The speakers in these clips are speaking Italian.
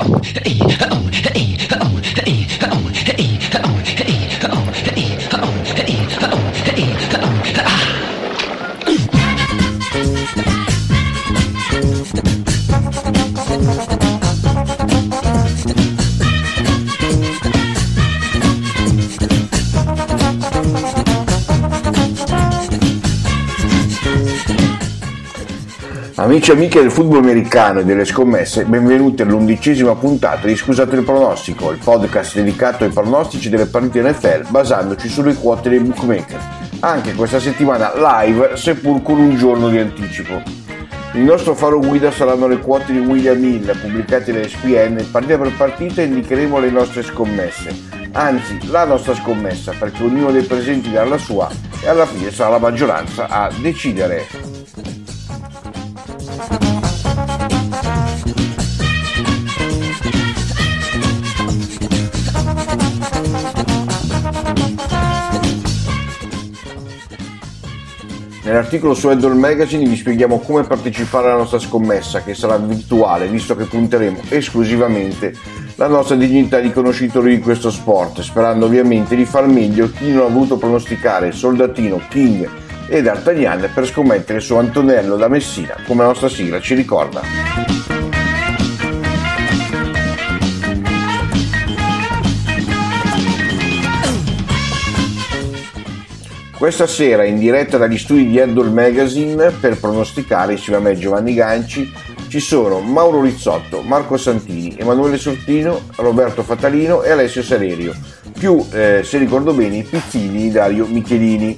Amici e amiche del football americano e delle scommesse, benvenuti all'11ª puntata di Scusate il pronostico, il podcast dedicato ai pronostici delle partite NFL basandoci sulle quote dei bookmaker. Anche questa settimana live, seppur con un giorno di anticipo. Il nostro faro guida saranno le quote di William Hill pubblicate da ESPN. Partita per partita indicheremo le nostre scommesse, anzi la nostra scommessa, perché ognuno dei presenti darà la sua e alla fine sarà la maggioranza a decidere. Nell'articolo su Head-All Magazine vi spieghiamo come partecipare alla nostra scommessa, che sarà virtuale, visto che punteremo esclusivamente la nostra dignità di conoscitori di questo sport, sperando ovviamente di far meglio chi non ha voluto pronosticare Soldatino, King e D'Artagnan per scommettere su Antonello da Messina, come la nostra sigla ci ricorda. Questa sera in diretta dagli studi di Head-All Magazine per pronosticare insieme a me Giovanni Ganci ci sono Mauro Rizzotto, Marco Santini, Emanuele Sortino, Roberto Fatalino e Alessio Salerio, più se ricordo bene i pizzini di Dario Michelini.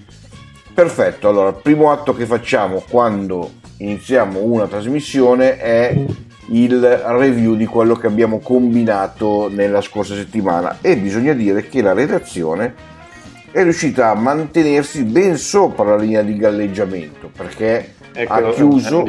Perfetto, allora il primo atto che facciamo quando iniziamo una trasmissione è il review di quello che abbiamo combinato nella scorsa settimana e bisogna dire che la redazione è riuscita a mantenersi ben sopra la linea di galleggiamento, perché ha chiuso...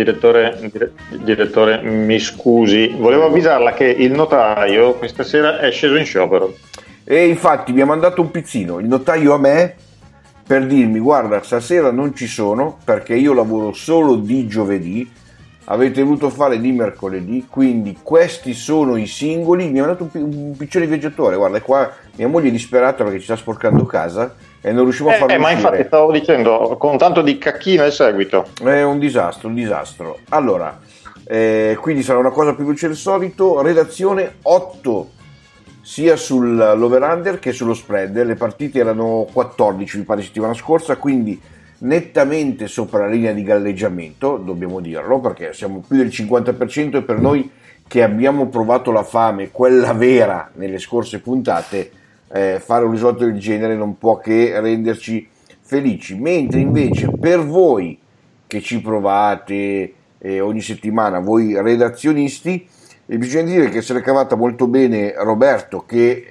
Direttore, mi scusi, volevo avvisarla che il notaio questa sera è sceso in sciopero. E infatti mi ha mandato un pizzino, il notaio a me, per dirmi: guarda, stasera non ci sono perché io lavoro solo di giovedì, avete voluto fare di mercoledì, quindi questi sono i singoli. Mi ha mandato un piccione di viaggiatore, guarda qua, mia moglie è disperata perché ci sta sporcando casa e non riusciamo a farlo ma uscire. Infatti stavo dicendo, con tanto di cacchino al seguito. È un disastro. Allora, quindi sarà una cosa più veloce del solito. Redazione 8 sia sull'over-under che sullo spread. Le partite erano 14 mi pare settimana scorsa, quindi nettamente sopra la linea di galleggiamento, dobbiamo dirlo, perché siamo più del 50% e per noi che abbiamo provato la fame, quella vera, nelle scorse puntate, fare un risultato del genere non può che renderci felici, mentre invece per voi che ci provate ogni settimana, voi redazionisti, bisogna dire che se l'è cavata molto bene Roberto,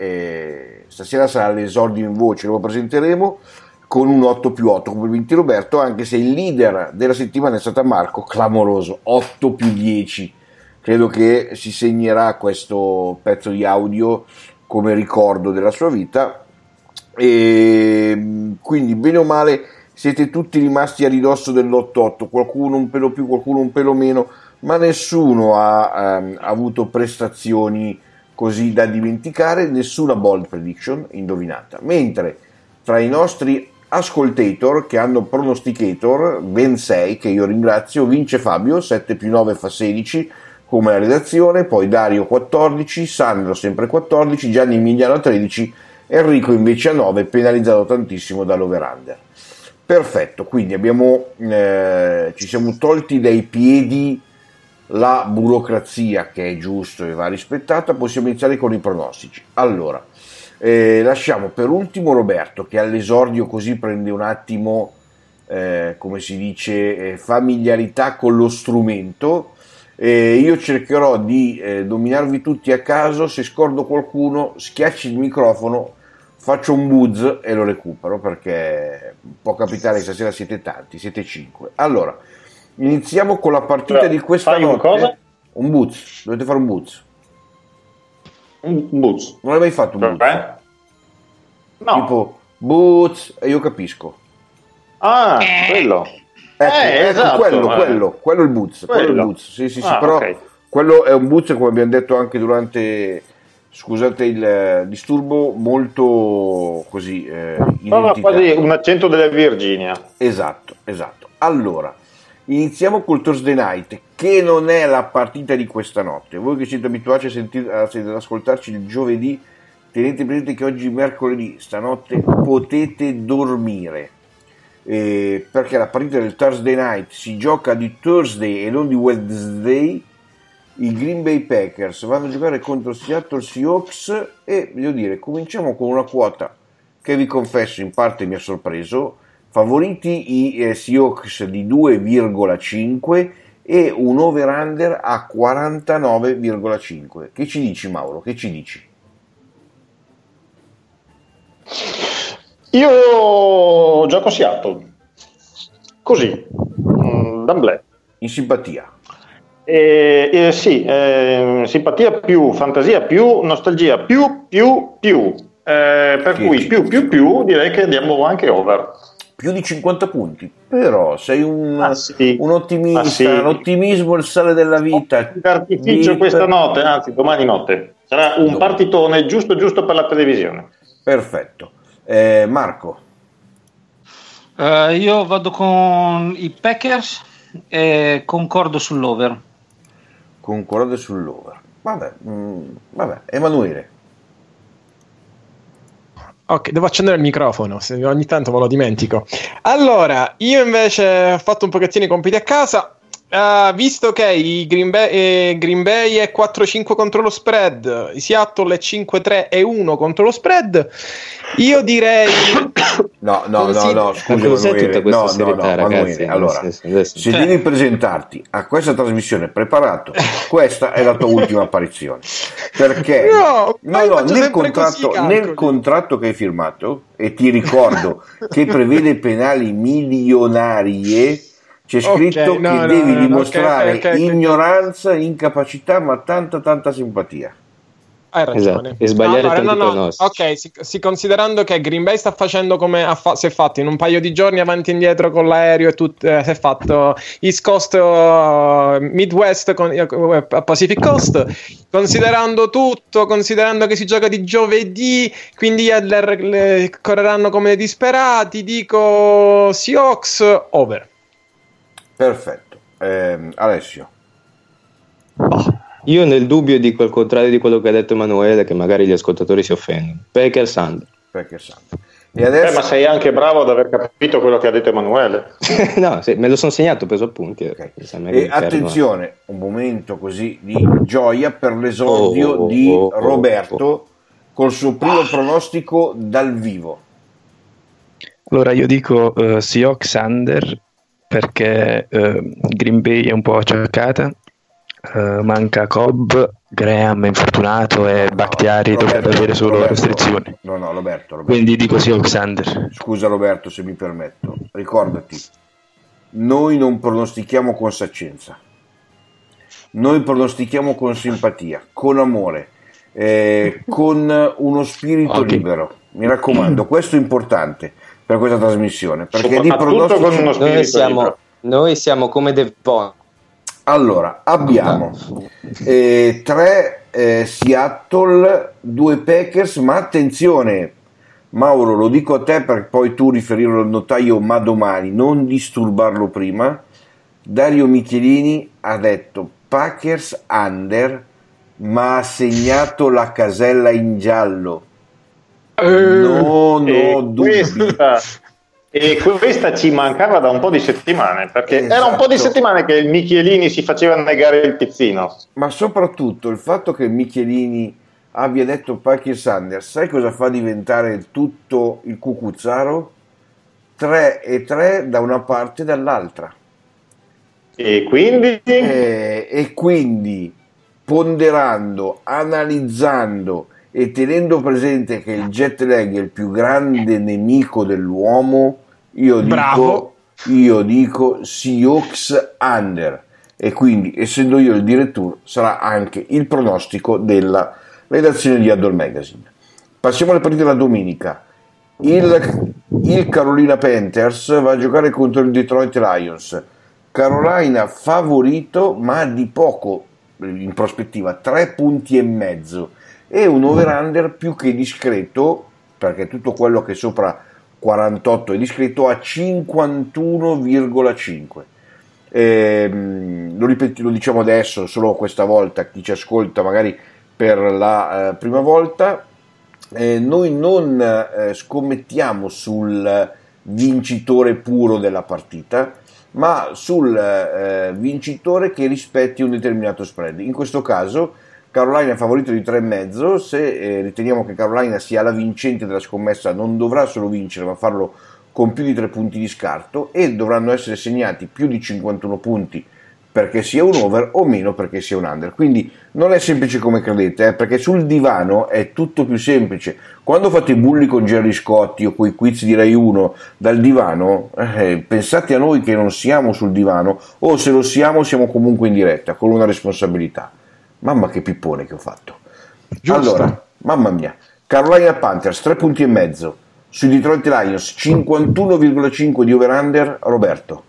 che stasera sarà l'esordio in voce, lo presenteremo con un 8+8, complimenti Roberto, anche se il leader della settimana è stato Marco, clamoroso, 8+10, credo che si segnerà questo pezzo di audio come ricordo della sua vita, e quindi bene o male siete tutti rimasti a ridosso dell'8+8, qualcuno un pelo più, qualcuno un pelo meno, ma nessuno ha avuto prestazioni così da dimenticare, nessuna bold prediction indovinata, mentre tra i nostri ascoltator che hanno pronosticator, ben 6 che io ringrazio, vince Fabio, 7+9 fa 16 come la redazione, poi Dario 14, Sandro sempre 14, Gianni Emiliano 13, Enrico invece a 9, penalizzato tantissimo dall'over-under. Perfetto, quindi ci siamo tolti dai piedi la burocrazia, che è giusto e va rispettata, possiamo iniziare con i pronostici. Allora, lasciamo per ultimo Roberto, che all'esordio così prende un attimo, come si dice, familiarità con lo strumento. Io cercherò di dominarvi tutti a caso, se scordo qualcuno schiacci il microfono, faccio un buzz e lo recupero, perché può capitare che stasera siete tanti, siete 5. Allora, iniziamo con la partita di questa notte. Un cosa? Un buzz, dovete fare un buzz. Un buzz. Non hai mai fatto un buzz? No. Tipo buzz e io capisco. Ah, quello. Ecco, Esatto, quello è il buzz. Quello è il buzz. Sì, Ah, però okay. quello è un booster, come abbiamo detto anche durante, scusate il disturbo, molto così quasi un accento della Virginia. Esatto. Allora, iniziamo col Thursday Night, che non è la partita di questa notte. Voi che siete abituati ad ascoltarci il giovedì, tenete presente che oggi è mercoledì, stanotte potete dormire, perché la partita del Thursday Night si gioca di Thursday e non di Wednesday. I Green Bay Packers vanno a giocare contro Seattle Seahawks e devo dire, cominciamo con una quota che vi confesso in parte mi ha sorpreso. Favoriti i Seahawks di 2,5 e un over-under a 49,5. Che ci dici, Mauro? Che ci dici? Io gioco Seattle così, d'amblè, in simpatia. Sì, simpatia più, fantasia più, nostalgia più, per cui più direi che andiamo anche over. Più di 50 punti, però sei un ottimista, sì. L'ottimismo è il sale della vita. Artificio questa notte, anzi domani notte, sarà un partitone giusto per la televisione. Perfetto. Marco? Io vado con i Packers e concordo sull'over. Vabbè, Emanuele. Ok, devo accendere il microfono, ogni tanto me lo dimentico. Allora, io invece ho fatto un pochettino i compiti a casa. Visto che i Green Bay è 4-5 contro lo spread, i Seattle è 5-3-1 contro lo spread, io direi no, scusa, tutta questa serietà, ragazzi? Allora, se devi presentarti a questa trasmissione preparato, questa è la tua ultima apparizione, perché nel contratto che hai firmato, e ti ricordo che prevede penali milionarie, c'è scritto che devi dimostrare ignoranza, incapacità, ma tanta simpatia. Hai ragione. Esatto. E sbagliare tanti pronostici. Ok, considerando che Green Bay sta facendo come si è fatto in un paio di giorni avanti e indietro con l'aereo e tutto, si è fatto East Coast, Midwest con Pacific Coast, considerando tutto, considerando che si gioca di giovedì, quindi correranno come disperati, dico Seahawks over. Perfetto. Alessio? Io nel dubbio dico il contrario di quello che ha detto Emanuele, che magari gli ascoltatori si offendono. Packers under. E adesso... ma sei anche bravo ad aver capito quello che ha detto Emanuele. No, me lo sono segnato, ho preso appunti. Okay. E attenzione, un momento così di gioia per l'esordio di Roberto col suo primo pronostico dal vivo. Allora io dico Seahawks under, perché Green Bay è un po' acciaccata, manca Cobb, Graham è infortunato e Bakhtiari dovrebbe avere solo restrizioni. No, Roberto. Quindi dico Seahawks under. Scusa Roberto, se mi permetto, ricordati, noi non pronostichiamo con saccenza, noi pronostichiamo con simpatia, con amore, con uno spirito libero. Mi raccomando, questo è importante per questa trasmissione, perché di pronostici con uno spirito noi siamo come Devon. Allora, abbiamo 3 Seattle, 2 Packers, ma attenzione Mauro, lo dico a te perché poi tu riferirlo al notaio, ma domani, non disturbarlo prima. Dario Michelini ha detto Packers under, ma ha segnato la casella in giallo. No, dubbi. E questa ci mancava da un po' di settimane, perché era un po' di settimane che il Michelini si faceva negare il pizzino. Ma soprattutto il fatto che Michelini abbia detto Packers under, sai cosa fa diventare tutto il cucuzzaro? 3-3 da una parte e dall'altra. E quindi ponderando, analizzando e tenendo presente che il jet lag è il più grande nemico dell'uomo, io dico Seahawks under, e quindi essendo io il direttore sarà anche il pronostico della redazione di Addol Magazine. Passiamo alle partite della domenica. Il Carolina Panthers va a giocare contro il Detroit Lions. Carolina favorito ma di poco, in prospettiva 3 punti e mezzo e un over-under più che discreto, perché tutto quello che è sopra 48 è discreto, a 51,5. Lo diciamo adesso, solo questa volta, chi ci ascolta magari per la prima volta, noi non scommettiamo sul vincitore puro della partita, ma sul vincitore che rispetti un determinato spread. In questo caso Carolina è favorito di 3,5. Se riteniamo che Carolina sia la vincente della scommessa, non dovrà solo vincere ma farlo con più di 3 punti di scarto, e dovranno essere segnati più di 51 punti perché sia un over o meno perché sia un under. Quindi non è semplice come credete, perché sul divano è tutto più semplice. Quando fate i bulli con Gerry Scotti o quei quiz di Rai 1 dal divano, pensate a noi che non siamo sul divano, o se lo siamo comunque in diretta con una responsabilità. Mamma che pippone che ho fatto. Giusto. Allora, mamma mia, Carolina Panthers 3 punti e mezzo, sui Detroit Lions 51,5 di over-under. Roberto?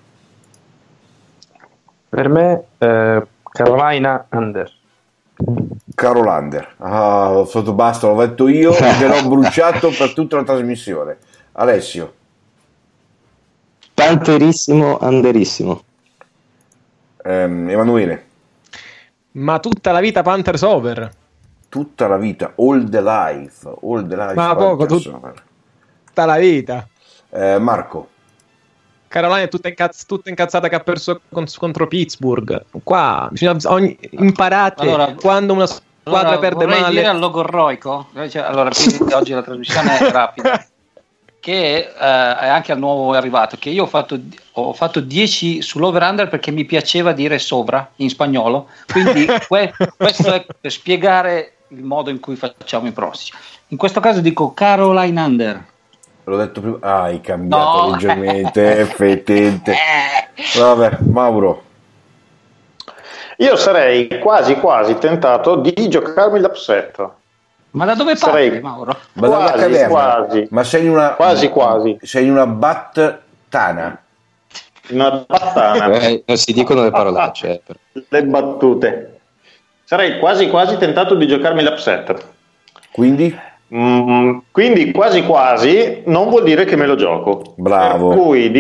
Per me Carolina under. Carolander. Ho fatto basta, l'ho detto io e l'ho bruciato per tutta la trasmissione. Alessio? Panterissimo, underissimo. Emanuele? Ma tutta la vita Panthers over. Tutta la vita, all the life ma poco, tutta la vita. Marco? Carolina è tutta incazzata che ha perso contro Pittsburgh. Qua bisogna imparate, allora, quando una squadra perde male. Vorrei dire al logorroico, allora quindi oggi la trasmissione è rapida, che è anche al nuovo arrivato, che io ho fatto 10 sull'over-under perché mi piaceva dire sovra in spagnolo, quindi questo è per spiegare il modo in cui facciamo i prossimi. In questo caso dico Carolina under. L'ho detto prima, hai cambiato leggermente, fetente. Vabbè, Mauro. Io sarei quasi tentato di giocarmi l'upset. Ma da dove parli, Mauro? Ma dalla caverna. Quasi. Ma sei in una quasi. Sei in una battana. Una battana. Non si dicono le parolacce. Le battute. Sarei quasi tentato di giocarmi l'upset. Quindi? Quindi quasi non vuol dire che me lo gioco. Bravo.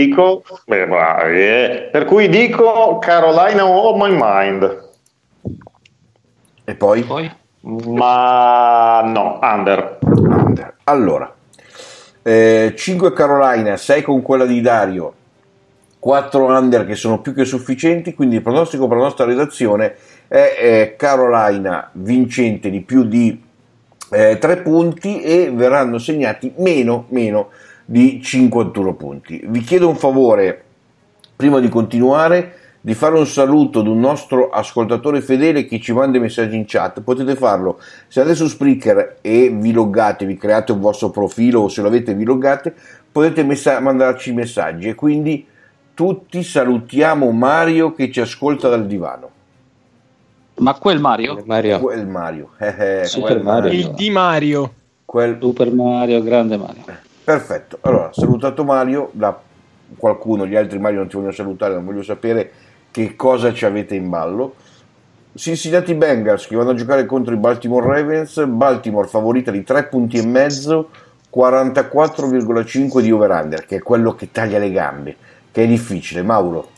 Per cui dico Carolina on my mind. E poi? Ma no, under. Allora 5 Carolina, 6 con quella di Dario, 4 under che sono più che sufficienti, quindi il pronostico per la nostra redazione è Carolina vincente di più di 3 punti e verranno segnati meno di 51 punti. Vi chiedo un favore prima di continuare, di fare un saluto ad un nostro ascoltatore fedele che ci manda i messaggi in chat. Potete farlo se andate su Spreaker e vi loggate, vi create un vostro profilo, o se lo avete vi loggate, potete mandarci messaggi, e quindi tutti salutiamo Mario che ci ascolta dal divano. Ma quel Mario? Quel Mario. Super Mario. Il Di Mario. Super Mario, grande Mario. Perfetto, allora salutato Mario, qualcuno, gli altri Mario non ti vogliono salutare, non voglio sapere che cosa ci avete in ballo. Cincinnati Bengals che vanno a giocare contro i Baltimore Ravens, Baltimore favorita di 3 punti e mezzo, 44,5 di over-under, che è quello che taglia le gambe, che è difficile. Mauro?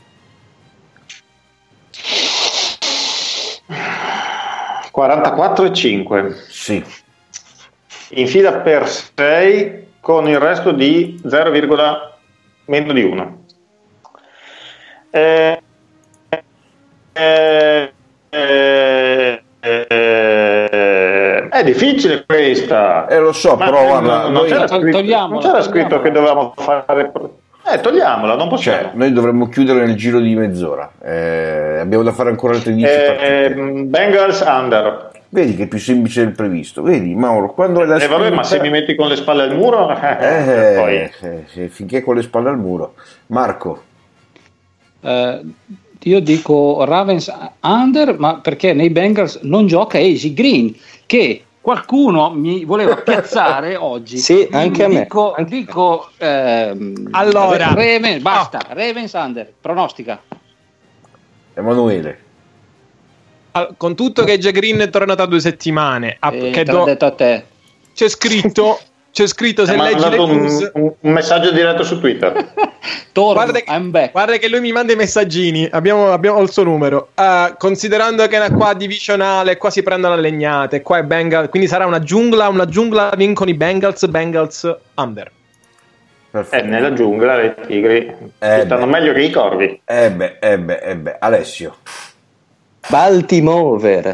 44,5. Sì. In fila per 6 con il resto di 0, meno di 1. È difficile questa. Lo so, però guarda, non c'era scritto che dovevamo fare. Togliamola, non possiamo. Cioè, noi dovremmo chiudere nel giro di mezz'ora. Abbiamo da fare ancora altre 10 partite. Bengals under. Vedi che è più semplice del previsto. Vedi, Mauro, quando è la vabbè, ma se mi metti con le spalle al muro, poi. Finché con le spalle al muro. Marco? Io dico Ravens under, ma perché nei Bengals non gioca AJ Green, che qualcuno mi voleva piazzare oggi. Sì, anche a me. Dico allora basta, Ravens under, pronostica. Emanuele? con tutto che AJ Green è tornato a 2 settimane, che l'ho detto a te. C'è scritto se leggi le news un messaggio diretto su Twitter. Guarda che lui mi manda i messaggini, abbiamo il suo numero. Considerando che qua è divisionale, qua si prendono le legnate, qua è Bengals, quindi sarà una giungla vincono i Bengals under. Nella giungla le tigri stanno meglio che i corvi. Alessio. Baltimore.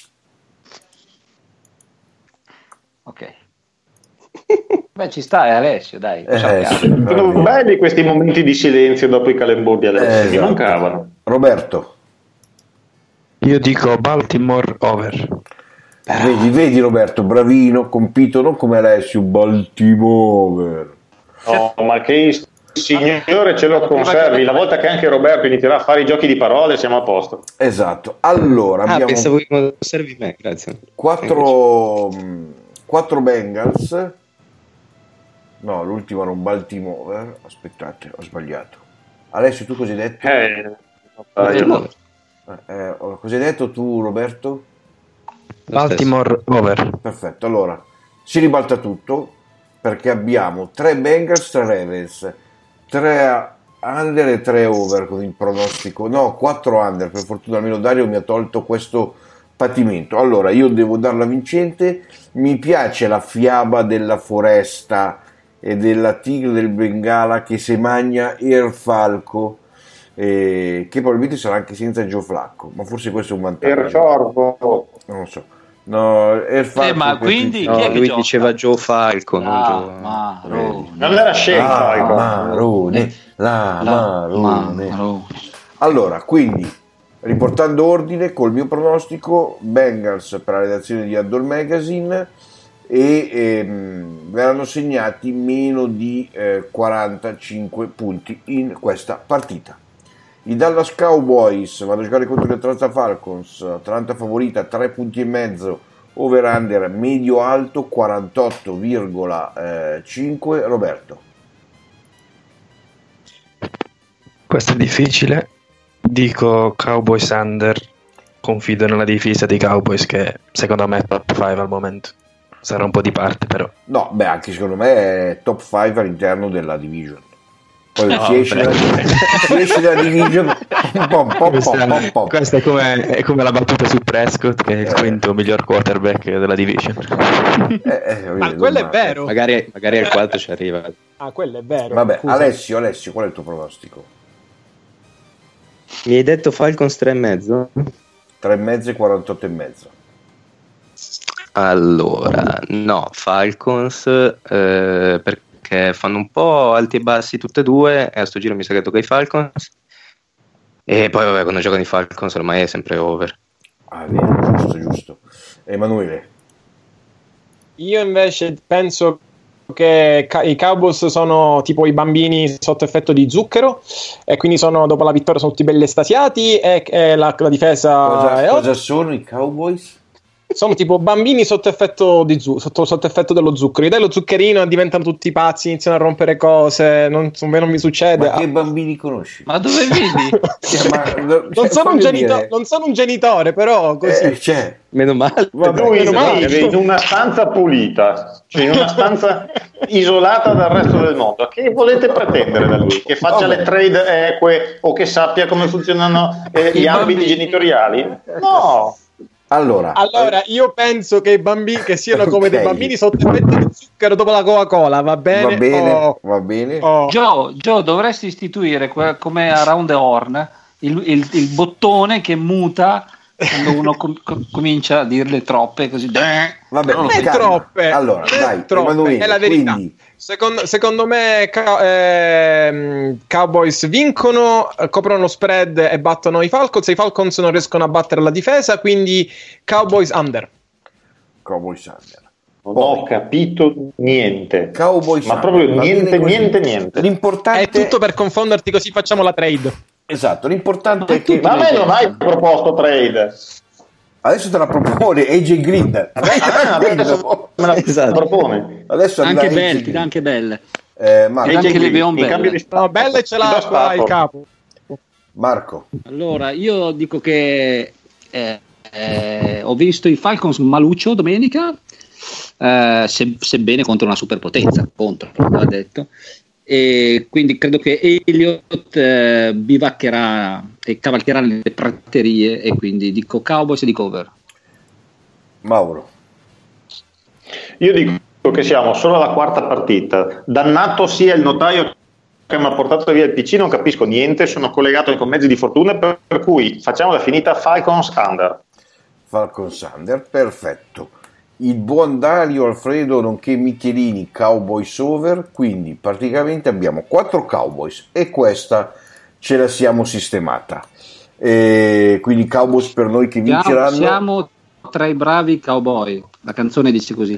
Ok. Beh, ci sta, Alessio, dai. Sono belli questi momenti di silenzio dopo i calemburdi, Alessio, mi mancavano. Roberto. Io dico Baltimore over. Vedi Roberto, bravino, compito non come Alessio, Baltimore. No, ma che il Signore ce lo conservi, la volta che anche Roberto inizierà a fare i giochi di parole siamo a posto. Esatto, allora abbiamo pensavo che conservi me, grazie. 4 Bengals. No, l'ultimo era un Baltimore. Aspettate, ho sbagliato. Alessio, tu cosa hai detto? Cosa hai detto tu, Roberto? Baltimore over. Perfetto, allora si ribalta tutto perché abbiamo 3 Bengals, 3 Ravens, 3 under e 3 over con il pronostico. No, 4 under, per fortuna almeno Dario mi ha tolto questo patimento. Allora, io devo darla vincente. Mi piace la fiaba della foresta e della tigre del Bengala che se magna il falco, che probabilmente sarà anche senza Joe Flacco, ma forse questo è un vantaggio. Non lo so. No, ma quindi lui diceva Joe Falco, non era scelto Marone. Allora, quindi riportando ordine col mio pronostico, Bengals per la redazione di Addol Magazine e verranno segnati meno di 45 punti in questa partita. I Dallas Cowboys vanno a giocare contro gli Atlanta Falcons. Atlanta favorita 3 punti e mezzo, over under medio alto 48,5. Roberto. Questo è difficile, dico Cowboys under. Confido nella difesa dei Cowboys che secondo me è top 5 al momento. Sarà un po' di parte però. No, anche secondo me è top 5 all'interno della division. Poi si esce dalla division questa è come la battuta su Prescott che è il quinto miglior quarterback della division. Ma quello è vero. Magari al quarto ci arriva. Quello è vero. Vabbè, Alessio, qual è il tuo pronostico? Mi hai detto Falcons 3,5? 3,5 e 48,5. Allora, no, Falcons perché fanno un po' alti e bassi tutte e due, e a sto giro mi sa che tocca i Falcons, e poi vabbè, quando giocano i Falcons ormai è sempre over. Giusto. Emanuele? Io invece penso che i Cowboys sono tipo i bambini sotto effetto di zucchero, e quindi dopo la vittoria sono tutti belli estasiati, e la difesa cosa sono i Cowboys? Sono tipo bambini sotto effetto sotto effetto dello zucchero. Gli dai lo zuccherino e diventano tutti pazzi, iniziano a rompere cose. Non mi succede. Ma che bambini conosci? Ma dove vedi? Non sono un genitore, però così. Meno male. Lui vive in una stanza pulita, cioè in una stanza isolata dal resto del mondo. Che volete pretendere da lui? Che faccia le trade eque o che sappia come funzionano gli ambiti genitoriali? No. Allora, io penso che i bambini che siano come dei bambini sotto effetto di zucchero dopo la Coca-Cola, va bene? Va bene. Joe, dovresti istituire come a Round the Horn il bottone che muta quando uno comincia a dirle troppe così. Vabbè, non è troppe. Allora, dai, troppe, è la verità. Quindi... Secondo me Cowboys vincono, coprono lo spread e battono i Falcons. I Falcons non riescono a battere la difesa, quindi Cowboys under. Non ho capito niente. Cowboys ma proprio niente. L'importante è tutto per confonderti, così facciamo la trade. Esatto, l'importante è che... Ma a me non hai proposto trade. Adesso te la propone AJ Green. Adesso me la propone. Adesso anche belle, ti dà anche belle. Anche le Leon belle. No, belle ce l'ha il capo. Marco. Allora, io dico che ho visto i Falcons maluccio domenica, sebbene contro una superpotenza, va detto, e quindi credo che Elliott bivaccherà e cavalcherà nelle praterie, e quindi dico Cowboys e dico over. Mauro. Io dico che siamo solo alla quarta partita. Dannato sia il notaio che mi ha portato via il PC, non capisco niente, sono collegato con mezzi di fortuna, per cui facciamo la finita Falcons under. Falcons under, perfetto. Il buon Dario Alfredo nonché Michelini Cowboys over, quindi praticamente abbiamo 4 Cowboys e questa ce la siamo sistemata. Quindi Cowboys per noi che vinceranno. Siamo tra i bravi cowboy, la canzone dice così.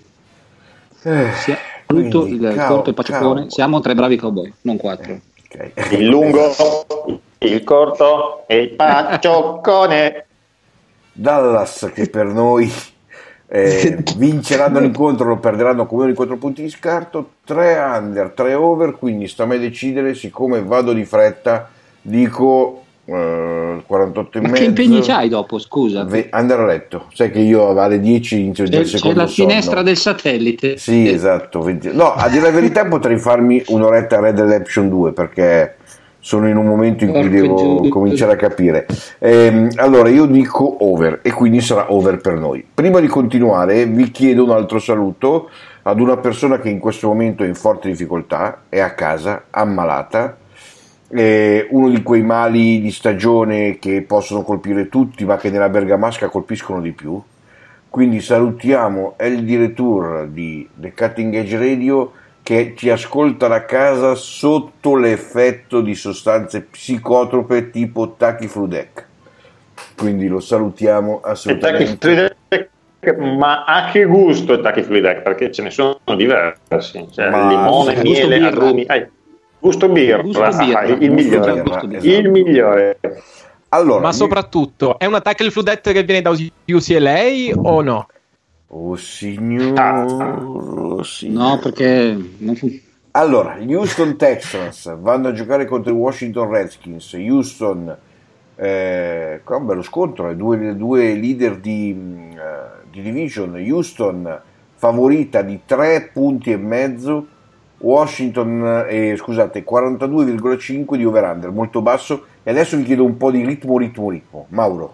Tutto il corto e paciocone, siamo tra i bravi cowboy, non 4. Okay. Il lungo, il corto e il paccioccone. Dallas che per noi vinceranno l'incontro, lo perderanno come di 4 punti di scarto. 3 under, 3 over, quindi sta a me decidere. Siccome vado di fretta dico 48 e Ma mezzo. che impegni c'hai dopo, scusa? Andare a letto, sai che io alle 10 inizio il secondo c'è la sonno. finestra del satellite. Sì, esatto. No, a dire la verità potrei farmi un'oretta Red Dead Redemption 2 perché sono in un momento in cui devo cominciare a capire. Allora io dico over e quindi sarà over per noi. Prima di continuare vi chiedo un altro saluto ad una persona che in questo momento è in forte difficoltà, è a casa, ammalata, uno di quei mali di stagione che possono colpire tutti ma che nella bergamasca colpiscono di più. Quindi salutiamo il direttore di The Cutting Edge Radio che ci ascolta da casa sotto l'effetto di sostanze psicotrope tipo Tachifludec. Quindi lo salutiamo assolutamente. Ma a che gusto è Tachifludec? Perché ce ne sono diversi, cioè limone, miele, agrumi. Gusto birra, il migliore. Il migliore. Allora, ma soprattutto è una tackle fludette che viene da UCLA o no? Oh signor, no, perché allora gli Houston Texans vanno a giocare contro i Washington Redskins. Houston qua un bello scontro, due leader di division. Houston favorita di 3 punti e mezzo, Washington 42,5 di over-under, molto basso. E adesso vi chiedo un po' di ritmo. Mauro.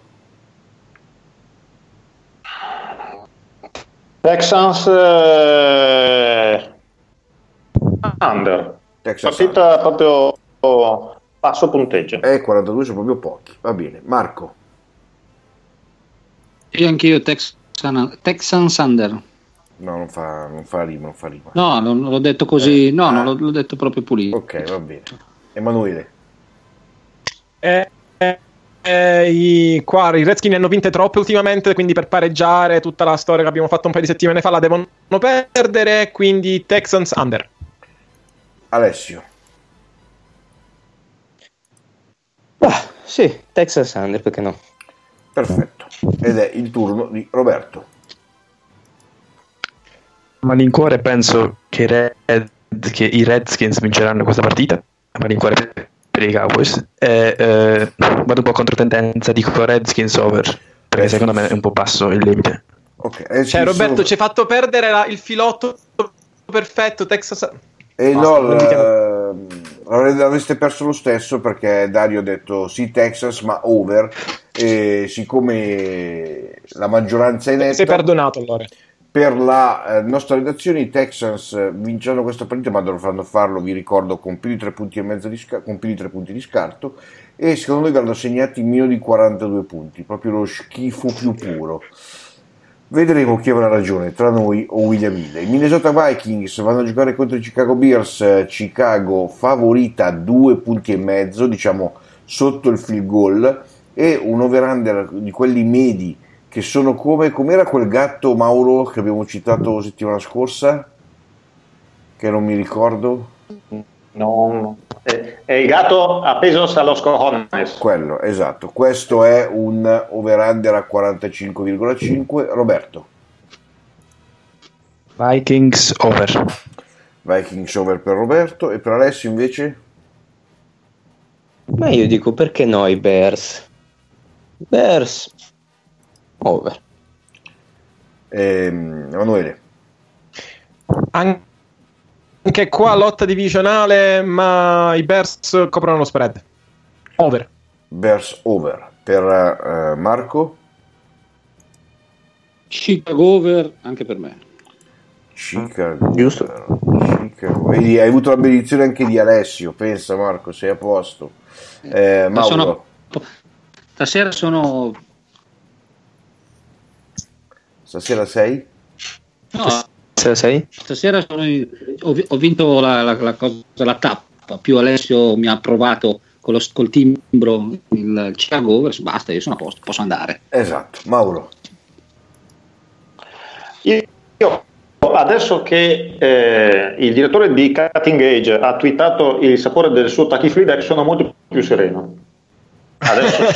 Texans under. Texans partita under. Proprio basso punteggio. 42 sono proprio pochi. Va bene, Marco. E anch'io Texans under. No, non fa rima. No, non l'ho detto così. Non l'ho detto proprio pulito. Ok, va bene. Emanuele. I Redskins hanno vinte troppe ultimamente, quindi per pareggiare tutta la storia che abbiamo fatto un paio di settimane fa la devono perdere, quindi Texans under. Alessio. Sì, Texans under, perché no? Perfetto. Ed è il turno di Roberto. Malincuore penso che i Redskins vinceranno questa partita. Malincuore per i Cowboys. Vado un po' contro tendenza, dico Redskins over, perché secondo me è un po' basso il limite. Okay. Cioè Roberto ci hai fatto perdere il filotto perfetto Texas. Avreste perso lo stesso, perché Dario ha detto sì Texas ma over, e siccome la maggioranza è netta, sei perdonato allora. Per la nostra redazione i Texans vinceranno questa partita, ma dovranno farlo, vi ricordo, con più di 3 punti e mezzo con più di 3 punti di scarto, e secondo noi verranno segnati meno di 42 punti, proprio lo schifo più puro. Vedremo chi avrà ragione, tra noi o William Hill. I Minnesota Vikings vanno a giocare contro i Chicago Bears. Chicago favorita a 2 punti e mezzo, diciamo sotto il field goal, e un over-under di quelli medi che sono com'era quel gatto, Mauro, che abbiamo citato settimana scorsa, che non mi ricordo. No, è il gatto appeso a los cojones. Quello, esatto. Questo è un over-under a 45,5. Roberto. Vikings over. Vikings over per Roberto. E per Alessio invece? Ma io dico perché no i Bears. Over. Emanuele. Anche qua lotta divisionale, ma i Bears coprono lo spread. Over. Bears over. Per Marco? Chicago over anche per me. Chicago. Giusto. Chicago. Vedi, hai avuto la benedizione anche di Alessio. Pensa, Marco, sei a posto. Mauro. Stasera sei? No, Sei? stasera ho vinto la tappa, più Alessio mi ha approvato col timbro il Chicago over, basta, io sono a posto, posso andare. Esatto. Mauro. Io adesso che il direttore di Cutting Edge ha twittato il sapore del suo Taki Free, sono molto più sereno. Adesso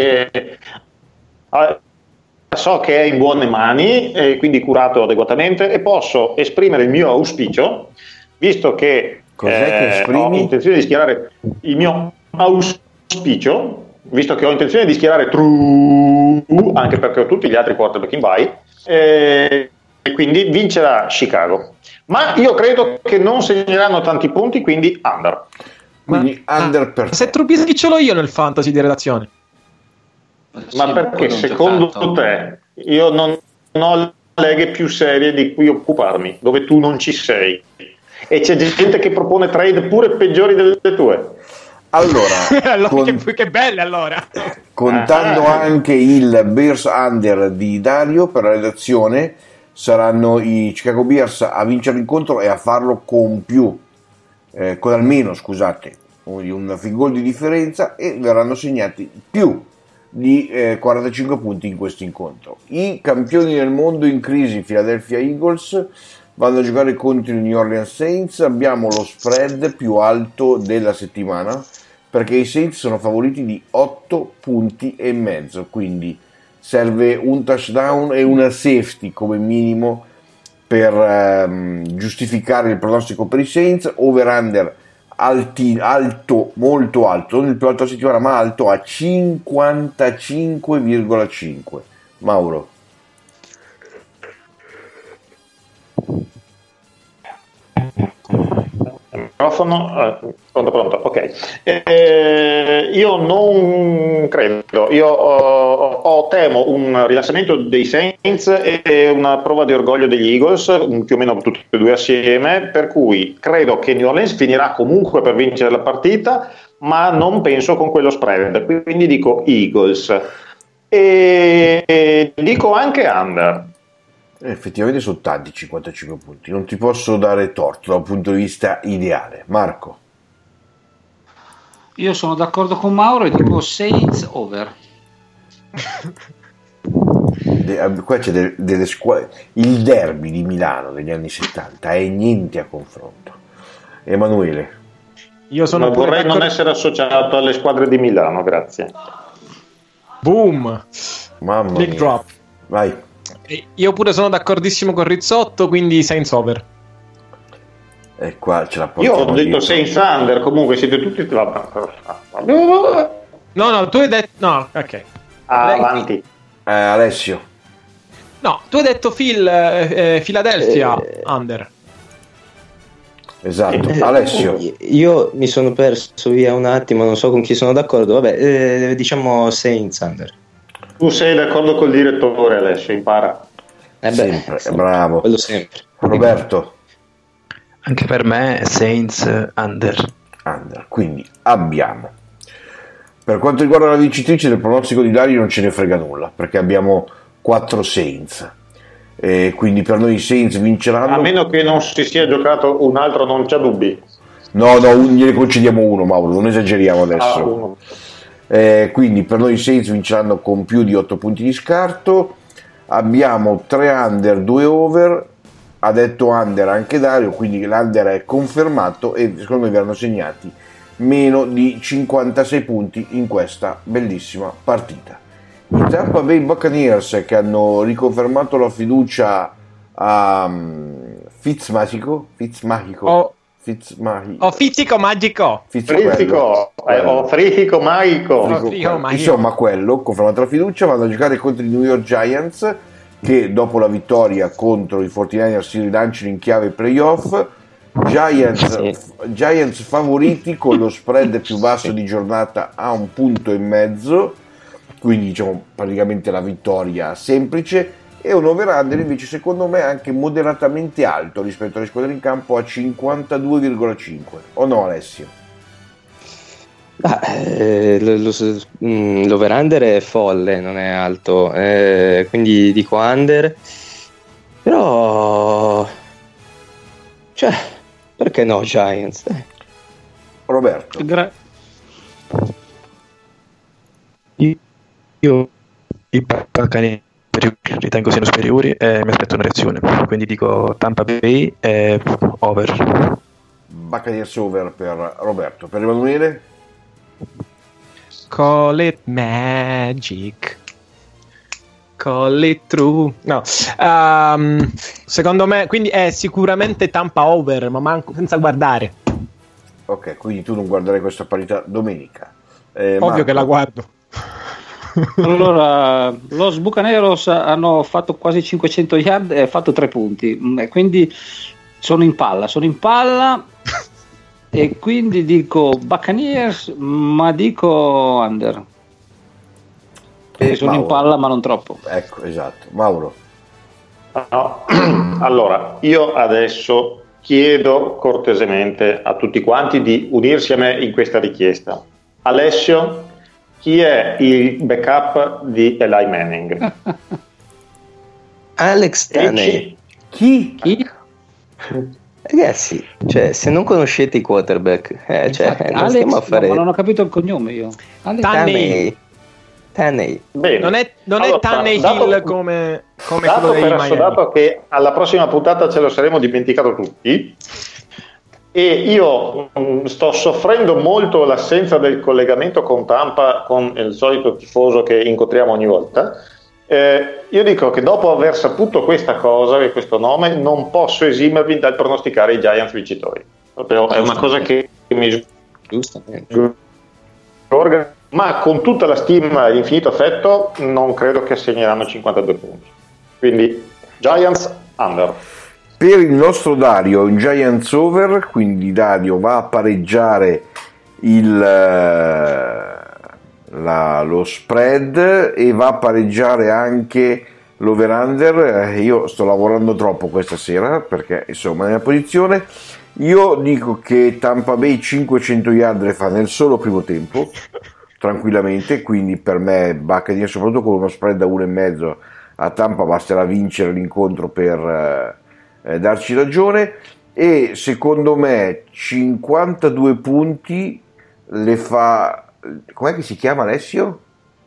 so che è in buone mani e quindi curato adeguatamente, e posso esprimere il mio auspicio, visto che ho intenzione di schierare il mio auspicio, visto che ho intenzione di schierare True, anche perché ho tutti gli altri quarterback in bye, e quindi vincerà Chicago, ma io credo che non segneranno tanti punti, quindi under. Quindi under per se Trubisky ce l'ho io nel fantasy di redazione. Ma perché secondo te io non ho leghe più serie di cui occuparmi, dove tu non ci sei, e c'è gente che propone trade pure peggiori delle tue? Allora, che belle allora. Contando anche il Bears under di Dario per la redazione, saranno i Chicago Bears a vincere l'incontro e a farlo con almeno un field goal di differenza, e verranno segnati più di 45 punti in questo incontro. I campioni del mondo in crisi, Philadelphia Eagles, vanno a giocare contro i New Orleans Saints. Abbiamo lo spread più alto della settimana, perché i Saints sono favoriti di 8 punti e mezzo, quindi serve un touchdown e una safety come minimo per giustificare il pronostico per i Saints. Over-under alto, molto alto, non il più alto della settimana, ma alto a 55,5. Mauro. Microfono, pronto, ok. Io non credo, temo un rilassamento dei Saints e una prova di orgoglio degli Eagles, più o meno tutti e due assieme, per cui credo che New Orleans finirà comunque per vincere la partita, ma non penso con quello spread, quindi dico Eagles e dico anche under. Effettivamente sono tanti 55 punti, non ti posso dare torto da un punto di vista ideale. Marco. Io sono d'accordo con Mauro e dico Saints over. Qua c'è delle squadre, il derby di Milano degli anni 70 è niente a confronto. Emanuele. Io sono vorrei non essere associato alle squadre di Milano, grazie. Boom. Mamma Big mia. drop. Vai. Io pure sono d'accordissimo con Rizzotto, quindi Saints over. E qua ce la Io ho portiamo detto dietro. Saints under, comunque siete tutti No, tu hai detto no, ok. avanti. Alessio. No, tu hai detto Philadelphia under. Esatto. Alessio. Io mi sono perso via un attimo, non so con chi sono d'accordo. Vabbè, diciamo Saints under. Tu sei d'accordo col direttore, Alessio, impara. Sempre, bravo. Quello sempre. Roberto. Anche per me Saints under. Quindi abbiamo, per quanto riguarda la vincitrice del pronostico di Dario, non ce ne frega nulla, perché abbiamo 4 Saints, e quindi per noi i Saints vinceranno, A meno che non si sia giocato un altro, non c'ha dubbi. no, gliene concediamo uno, Mauro, non esageriamo adesso. Uno. Quindi per noi i Saints vinceranno con più di 8 punti di scarto. Abbiamo 3 under, 2 over. Ha detto under anche Dario, quindi l'under è confermato e secondo me verranno segnati meno di 56 punti in questa bellissima partita. I Tampa Bay Buccaneers, che hanno riconfermato la fiducia a Fitzmagico Fizzico magico. Frizzico magico. Insomma, quello, confermata la fiducia, vanno a giocare contro i New York Giants, che dopo la vittoria contro i 49ers si rilanciano in chiave playoff. Giants favoriti con lo spread più basso di giornata a 1,5 punti, quindi diciamo praticamente la vittoria semplice, e un over-under invece secondo me anche moderatamente alto rispetto alle squadre in campo a 52,5, o no Alessio? L'over-under è folle, non è alto, quindi dico under, però cioè perché no Giants? Roberto. Io i Buccaneers ritengo siano superiori e mi aspetto una reazione, quindi dico Tampa Bay e over. Buccaneers over per Roberto. Per Emanuele? Call it magic, call it true. No, secondo me quindi è sicuramente Tampa over, ma manco senza guardare. Ok, quindi tu non guarderai questa parità domenica. Ovvio Marco. che la guardo. Allora, los Bucaneros hanno fatto quasi 500 yard e fatto 3 punti, quindi sono in palla e quindi dico Buccaneers, ma dico under. Sono Mauro. in palla ma non troppo. Ecco, esatto. Mauro. No. Allora, io adesso chiedo cortesemente a tutti quanti di unirsi a me in questa richiesta. Alessio, chi è il backup di Eli Manning? Alex Taney. Chi? Ragazzi, cioè, se non conoscete i quarterback, cioè, non stiamo a fare. No, ma non ho capito il cognome io. Taney. Bene. Non è Allora, Tannehill dato- come dato quello dei per Miami. assodato che alla prossima puntata ce lo saremo dimenticato tutti, e io sto soffrendo molto l'assenza del collegamento con Tampa, con il solito tifoso che incontriamo ogni volta. Io dico che dopo aver saputo questa cosa e questo nome non posso esimermi dal pronosticare i Giants vincitori. Proprio è una cosa che mi Giustamente. ma con tutta la stima e l'infinito affetto non credo che assegneranno 52 punti, quindi Giants under. Per il nostro Dario un Giants over, quindi Dario va a pareggiare lo spread e va a pareggiare anche l'over-under. Io sto lavorando troppo questa sera perché insomma nella posizione. Io dico che Tampa Bay 500 yard le fa nel solo primo tempo tranquillamente, quindi per me Buccaneers, soprattutto con uno spread da 1,5 a Tampa, basterà vincere l'incontro per darci ragione, e secondo me 52 punti le fa. Com'è che si chiama Alessio?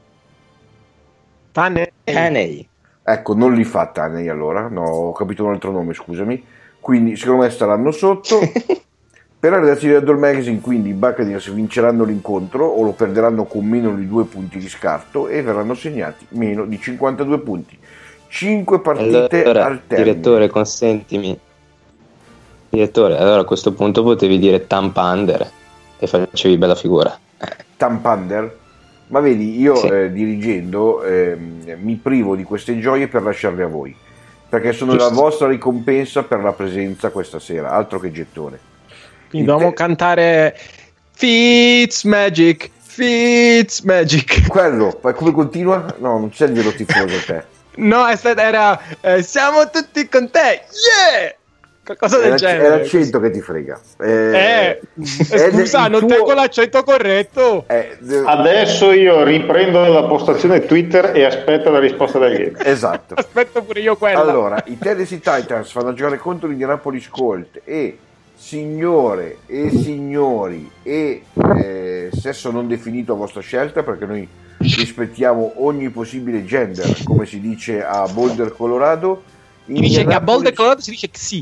Taney. Ecco, non li fa Taney, allora no, ho capito un altro nome, scusami. Quindi secondo me staranno sotto. Per la redazione di Outdoor Magazine, quindi i Buccaneers vinceranno l'incontro o lo perderanno con meno di 2 punti di scarto e verranno segnati meno di 52 punti. 5 partite Allora, al termine. direttore, consentimi. Direttore, allora a questo punto potevi dire Tampa under e facevi bella figura. Tampander? Ma vedi, io Sì. dirigendo mi privo di queste gioie per lasciarle a voi, perché sono Giusto. la vostra ricompensa per la presenza questa sera, altro che gettone. Quindi dovevamo cantare Fitzmagic. Quello, ma come continua? No, non c'è il vero tifoso te. No, era siamo tutti con te, yeah! Qualcosa del È genere. l'accento che ti frega. Scusa, non tengo l'accento corretto. Adesso io riprendo la postazione Twitter e aspetto la risposta dagli game. Esatto. Aspetto pure io quella. Allora, i Tennessee Titans vanno a giocare contro l'Indianapolis Colts e signore e signori sesso non definito a vostra scelta, perché noi rispettiamo ogni possibile gender, come si dice a Boulder, Colorado. Si dice che a Boulder, Colorado si dice XI.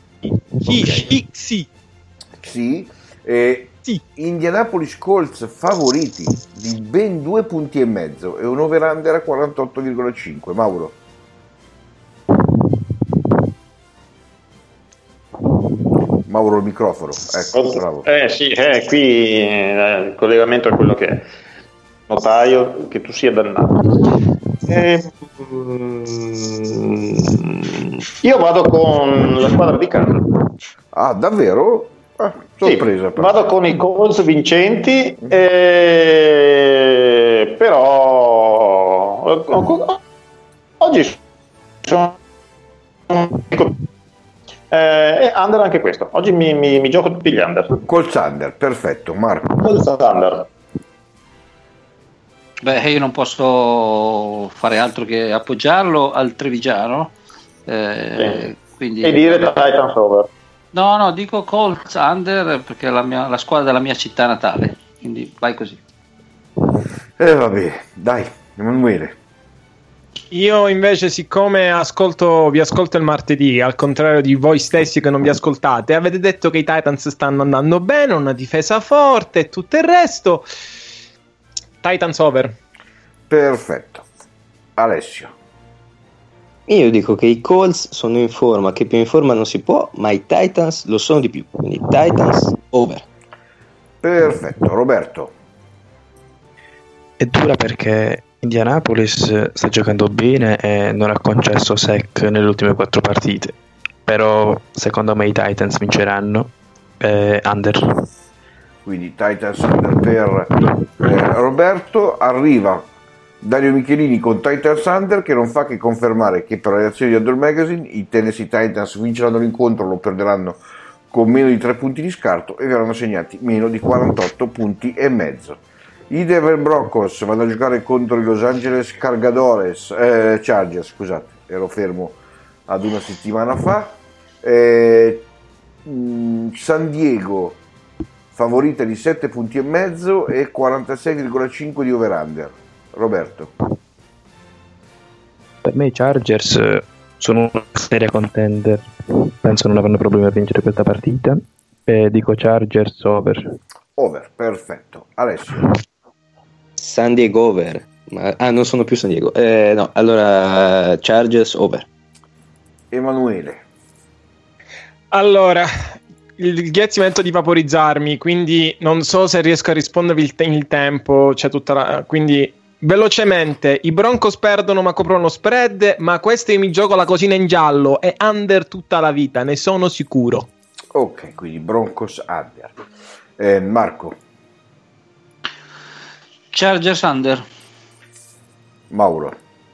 XI. Sì. Sì. Indianapolis Colts favoriti di ben 2,5 punti e un over-under a 48,5. Mauro. Mauro il microfono, ecco, bravo. Sì, qui il collegamento è quello che è. Notaio che tu sia dannato. Io vado con la squadra di casa. Ah, davvero? Sorpresa. Sì, vado con i Colts vincenti, però oggi sono under anche questo. Oggi mi gioco tutti gli under. Colts under, perfetto. Marco. Colts under. Beh, io non posso fare altro che appoggiarlo al trevigiano. Quindi, e dire Titans over. No, dico Colts under perché è la squadra della mia città natale. Quindi vai così. Vabbè, dai, Emanuele. Io invece, siccome vi ascolto il martedì, al contrario di voi stessi che non vi ascoltate, avete detto che i Titans stanno andando bene, una difesa forte e tutto il resto. Titans over. Perfetto. Alessio. Io dico che i Colts sono in forma, che più in forma non si può, ma i Titans lo sono di più, quindi Titans over. Perfetto. Roberto. È dura perché Indianapolis sta giocando bene e non ha concesso sec nelle ultime 4 partite, però secondo me i Titans vinceranno. Under. Quindi Titans under per Roberto. Arriva Dario Michelini con Titans under, che non fa che confermare che per la redazione di Outdoor Magazine i Tennessee Titans vinceranno l'incontro, lo perderanno con meno di 3 punti di scarto e verranno segnati meno di 48 punti e mezzo. I Denver Broncos vanno a giocare contro i Los Angeles Chargers, scusate, ero fermo ad una settimana fa. San Diego favorita di 7 punti e mezzo e 46,5 di over-under. Roberto. Per me i Chargers sono una seria contender, penso non avranno problemi a vincere questa partita e dico Chargers over. Over, perfetto. Alessio. San Diego over. Non sono più San Diego. No, allora Chargers over. Emanuele. Allora, il Ghezzi mento di vaporizzarmi, quindi non so se riesco a rispondervi il tempo, c'è quindi velocemente, i Broncos perdono ma coprono lo spread, ma questo io mi gioco la cosina in giallo, è under tutta la vita, ne sono sicuro. Ok, quindi Broncos under. Marco. Chargers under. Mauro.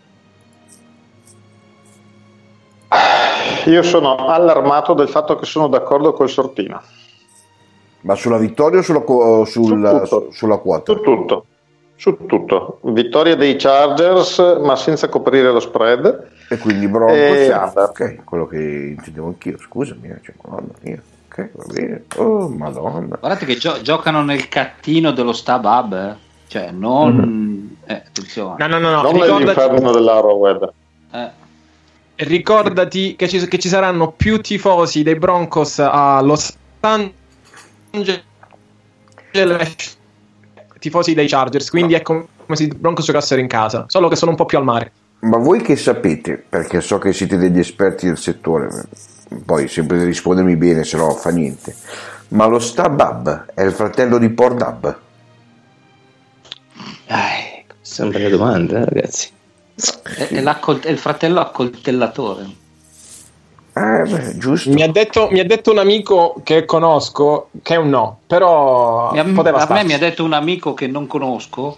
Io sono allarmato del fatto che sono d'accordo col Sortino. Ma sulla vittoria o sulla quota? Su tutto. Vittoria dei Chargers, ma senza coprire lo spread. E quindi Broncos. Ok, quello che intendevo anch'io. Scusami, mamma mia. Ok, va bene. Oh, madonna. Guardate che giocano nel cattino dello Stab Hub, cioè non... attenzione. No. Non nell'inferno dell'Arrowhead. Ricordati che ci saranno più tifosi dei Broncos a Los Angeles tifosi dei Chargers, quindi è come se i Broncos giocassero in casa, solo che sono un po' più al mare. Ma voi che sapete, perché so che siete degli esperti del settore, poi sempre di rispondermi bene, se no fa niente, ma lo Stab è il fratello di Pornhub? Sono belle domande, ragazzi. È il fratello accoltellatore. Giusto. Mi ha detto un amico che conosco che è un no, però poteva a starci. me mi ha detto un amico che non conosco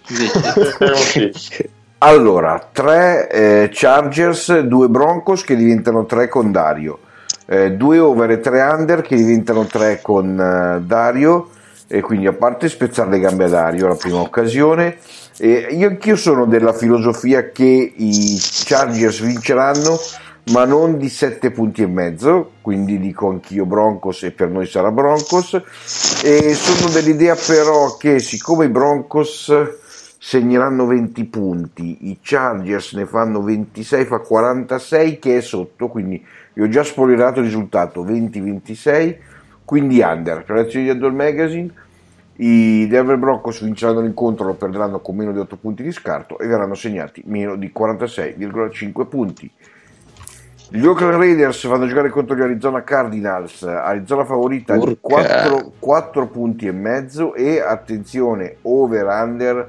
Allora 3 Chargers, 2 Broncos che diventano 3 con Dario, 2 over e 3 under che diventano 3 con Dario, e quindi a parte spezzare le gambe a Dario la prima occasione, anch'io sono della filosofia che i Chargers vinceranno ma non di 7 punti e mezzo, quindi dico anch'io Broncos e per noi sarà Broncos, e sono dell'idea però che siccome i Broncos segneranno 20 punti, i Chargers ne fanno 26, fa 46 che è sotto, quindi io ho già spoilerato il risultato 20-26, quindi under. Per l'azione di Outdoor Magazine i Denver Broncos vinceranno l'incontro, lo perderanno con meno di 8 punti di scarto e verranno segnati meno di 46,5 punti. Gli Oakland Raiders vanno a giocare contro gli Arizona Cardinals. Arizona favorita di 4 punti e mezzo e attenzione, over under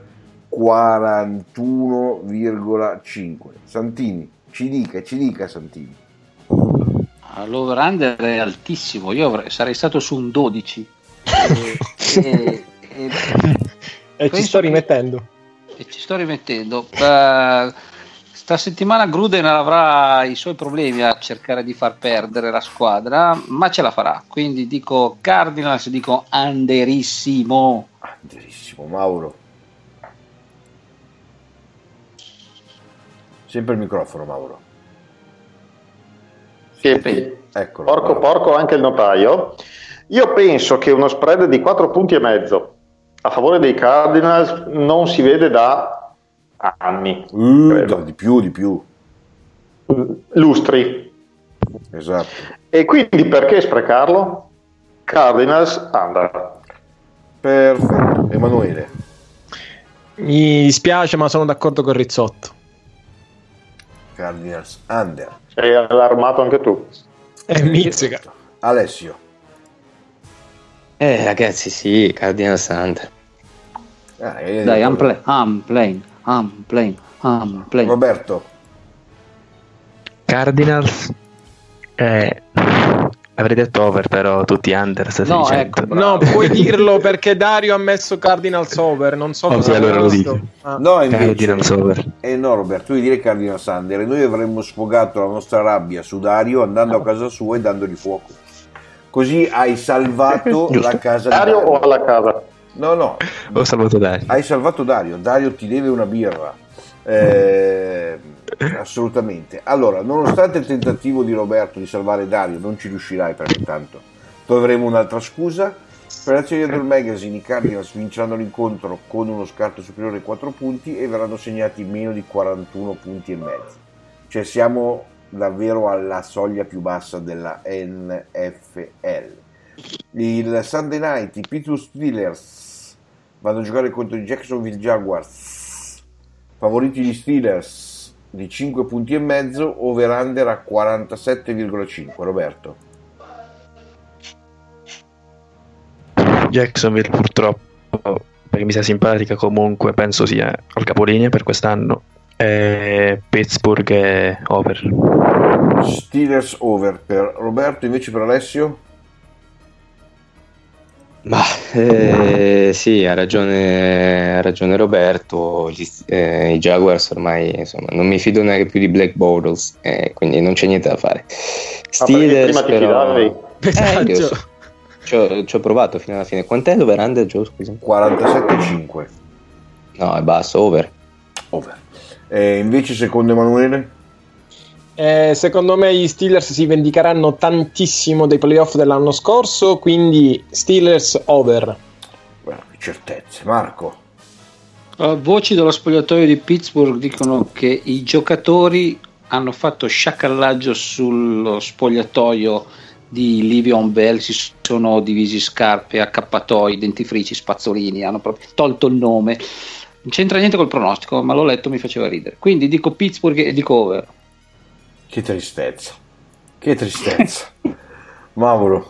41,5. Santini, ci dica Santini. L'over under è altissimo, io sarei stato su un 12 e ci sto rimettendo. Sta settimana Gruden avrà i suoi problemi a cercare di far perdere la squadra, ma ce la farà, quindi dico Cardinals, dico underissimo. Mauro, sempre il microfono, Mauro. Eccolo, porco anche il notaio. Io penso che uno spread di 4 punti e mezzo a favore dei Cardinals non si vede da anni, di più lustri, esatto. E quindi perché sprecarlo? Cardinals under. Perfetto. Emanuele, mi dispiace ma sono d'accordo con Rizzotto. Cardinals under. Sei allarmato anche tu? Mizzica. Alessio, ragazzi, sì, Cardinals under. Dai, I'm playing. Roberto, Cardinals, avrei detto over, però tutti under. No, ecco, no, puoi dirlo perché Dario ha messo Cardinals over, non so cosa allora lo dico. No, invece, Cardinals over. No, Roberto, tu devi dire Cardinals under e noi avremmo sfogato la nostra rabbia su Dario andando a casa sua e dandogli fuoco. Così hai salvato la casa di Dario o alla casa? No, ho salvato Dario. Hai salvato Dario ti deve una birra, assolutamente. Allora, nonostante il tentativo di Roberto di salvare Dario, non ci riuscirai perché tanto troveremo un'altra scusa. Per l'azione di Adult Magazine, i Cardinals vinceranno l'incontro con uno scarto superiore ai 4 punti e verranno segnati meno di 41 punti e mezzo, cioè siamo davvero alla soglia più bassa della NFL. Il Sunday Night, i Pittsburgh Steelers vanno a giocare contro i Jacksonville Jaguars, favoriti gli Steelers di 5 punti e mezzo, over under a 47,5. Roberto, Jacksonville purtroppo, perché mi sia simpatica, comunque penso sia al capolinea per quest'anno. Pittsburgh è over. Steelers over per Roberto, invece per Alessio? Ma sì, ha ragione Roberto. I Jaguars ormai, insomma, non mi fido neanche più di Black Bortles, quindi non c'è niente da fare. Steelers, prima ti fidavi. Ci ho provato fino alla fine. Quant'è l'over-under, Joe? Scusa. 47,5. No, è basso, over. Invece secondo Emanuele? Secondo me gli Steelers si vendicheranno tantissimo dei playoff dell'anno scorso, quindi Steelers over. Che certezze. Marco? Voci dallo spogliatoio di Pittsburgh dicono che i giocatori hanno fatto sciacallaggio sullo spogliatoio di Le'Veon Bell, si sono divisi scarpe, accappatoi, dentifrici, spazzolini, hanno proprio tolto il nome. Non c'entra niente col pronostico, ma l'ho letto, mi faceva ridere. Quindi dico Pittsburgh e dico over. Che tristezza. Mauro?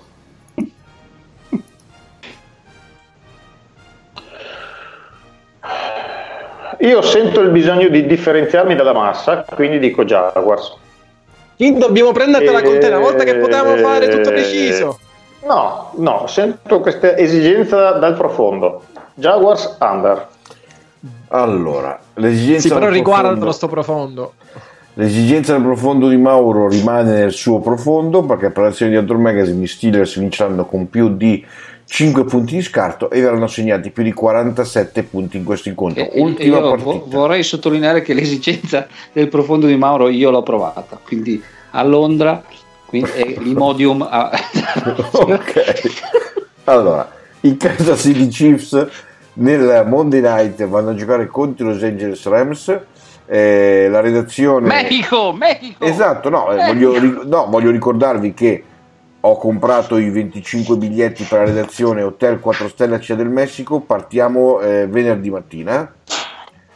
Io sento il bisogno di differenziarmi dalla massa, quindi dico Jaguars. Quindi dobbiamo prendertela con te una volta che potevamo fare tutto preciso. No, sento questa esigenza dal profondo. Jaguars under. Allora, l'esigenza sì, però riguarda profondo, sto profondo. L'esigenza del profondo di Mauro rimane nel suo profondo, perché per l'azione di Adult Magazine gli Steelers vinceranno con più di 5 punti di scarto e verranno segnati più di 47 punti in questo incontro. Ultima partita. Vorrei sottolineare che l'esigenza del profondo di Mauro io l'ho provata, quindi a Londra, quindi l'Imodium ok. Allora, i Kansas City Chiefs nel Monday Night vanno a giocare contro i Los Angeles Rams. La redazione Mexico esatto, voglio ricordarvi che ho comprato i 25 biglietti per la redazione Hotel 4 Stelle a Città del Messico. Partiamo venerdì mattina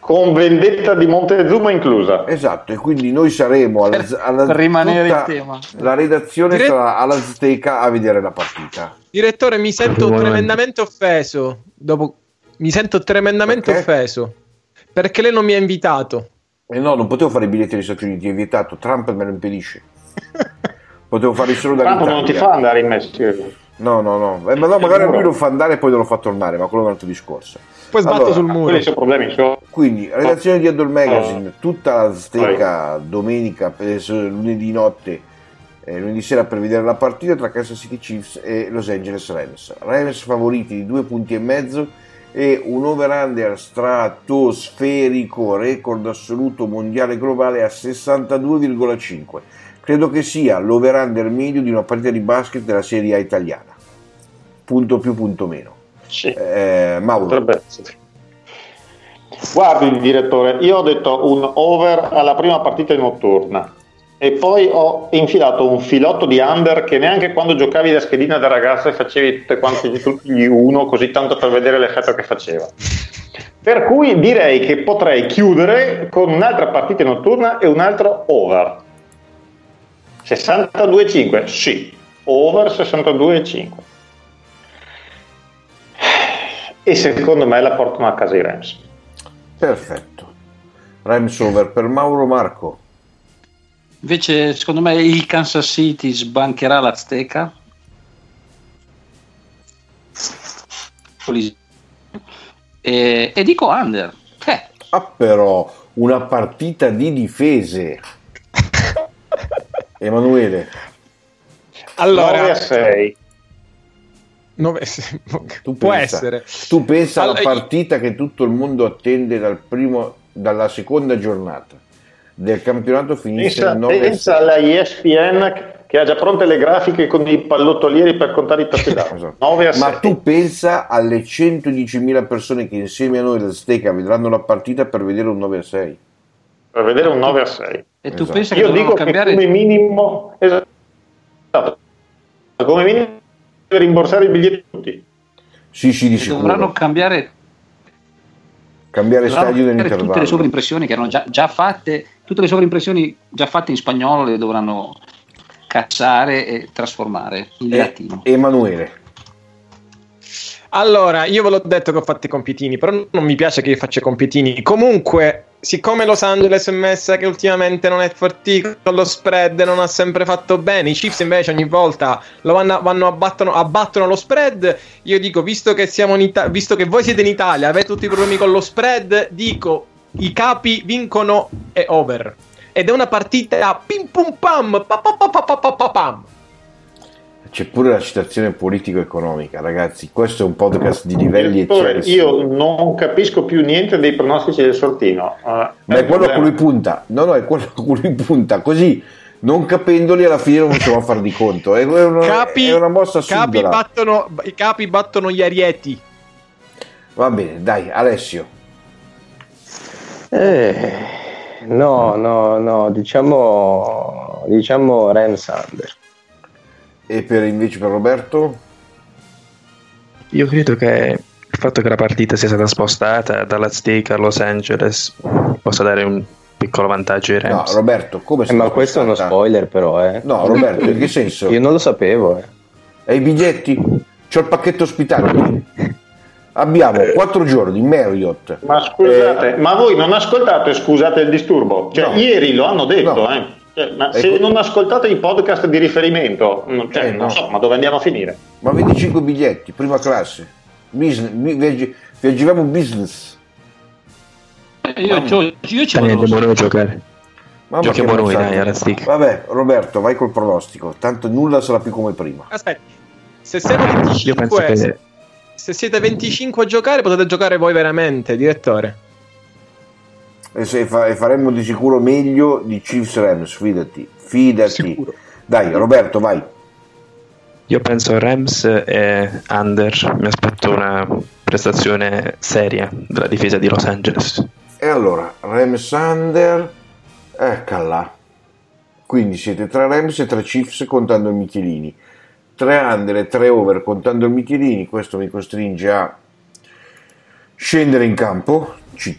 con vendetta di Montezuma inclusa. Esatto, e quindi noi saremo per rimanere in tema. La redazione sarà all'Azteca a vedere la partita. Direttore, mi sento tremendamente offeso. Mi sento tremendamente offeso perché lei non mi ha invitato. No, non potevo fare i biglietti agli Stati Uniti, è vietato. Trump me lo impedisce. Potevo farli solo dall'Italia. Trump non ti fa andare in Messico. No. Ma no, magari lui lo fa andare e poi non lo fa tornare, ma quello è un altro discorso. Poi sbatto sul muro. Quelli sono problemi. Quindi, redazione di Adol Magazine, tutta l'Azteca domenica, lunedì notte, lunedì sera per vedere la partita tra Kansas City Chiefs e Los Angeles Rams. Rams favoriti di 2,5 punti e un over-under stratosferico, record assoluto mondiale globale a 62,5. Credo che sia l'over-under medio di una partita di basket della Serie A italiana. Punto più, punto meno. Sì. Mauro. Guardi, direttore, io ho detto un over alla prima partita notturna e poi ho infilato un filotto di under che neanche quando giocavi da schedina da ragazza facevi tutti gli uno, così tanto per vedere l'effetto che faceva. Per cui direi che potrei chiudere con un'altra partita notturna e un altro over. 62,5, sì, over 62,5. E secondo me la portano a casa i Rams. Perfetto. Rams over per Mauro. Marco. Invece secondo me il Kansas City sbancherà l'Azteca. E dico under. Però una partita di difese. Emanuele. Allora, 9-6. Può essere. Tu pensa alla partita che tutto il mondo attende dalla seconda giornata del campionato, finisce il 9. Pensa alla ESPN che ha già pronte le grafiche con i pallottolieri per contare i touchdown. Esatto. 9-6. Ma tu pensa alle 110.000 persone che insieme a noi all'Azteca vedranno la partita per vedere un 9-6. Per vedere un 9-6. E tu Esatto. pensa che Io dico cambiare... che come minimo, esatto, come minimo rimborsare i biglietti tutti. Sì, di sicuro. Dovranno cambiare stadio nell'intervallo. Tutte le sovrimpressioni che erano già fatte, tutte le sovrimpressioni già fatte in spagnolo le dovranno cacciare e trasformare in latino. Emanuele. Allora, io ve l'ho detto che ho fatto i compitini, però non mi piace che io faccia i compitini. Comunque, siccome Los Angeles è messa che ultimamente non è forte con lo spread, non ha sempre fatto bene, i Chiefs invece ogni volta abbattono lo spread. Io dico, visto che visto che voi siete in Italia, avete tutti i problemi con lo spread, dico i capi vincono e over. Ed è una partita pim pum pam, pam. C'è pure la citazione politico-economica, ragazzi. Questo è un podcast di livelli eccessi. Io non capisco più niente dei pronostici del Sortino. Ma è quello a cui lui punta. No, è quello a cui lui punta. Così, non capendoli, alla fine non riusciamo a far di conto. È una mossa subdola. I capi battono gli arieti. Va bene, dai, Alessio. No, diciamo Rams under. E invece per Roberto? Io credo che il fatto che la partita sia stata spostata dall'Azteca a Los Angeles possa dare un piccolo vantaggio ai Rams. No, Roberto, come si ma questo è uno spoiler, però, No, Roberto, in che senso? Io non lo sapevo. E i biglietti? C'ho il pacchetto ospitale. Abbiamo 4 giorni, Marriott. Ma scusate, ma voi non ascoltate, scusate il disturbo? Cioè, no. Ieri lo hanno detto, No. Ma se non ascoltate i podcast di riferimento, non so, ma dove andiamo a finire? Ma 25 biglietti, prima classe. Viaggiamo business. Io ci vado. Andiamo noi a giocare. Giochiamo noi, dai, alla stick. Vabbè, Roberto, vai col pronostico. Tanto nulla sarà più come prima. Aspetta, se siete 25, se siete 25 a giocare, potete giocare voi veramente, direttore. E faremmo di sicuro meglio di Chiefs Rams, fidati. Sicuro. Dai, Roberto, vai. Io penso Rams e under. Mi aspetto una prestazione seria della difesa di Los Angeles. E allora, Rams under, eccola. Quindi siete 3 Rams e 3 Chiefs contando il Michelini. 3 under e 3 over contando il Michelini. Questo mi costringe a scendere in campo, cheat,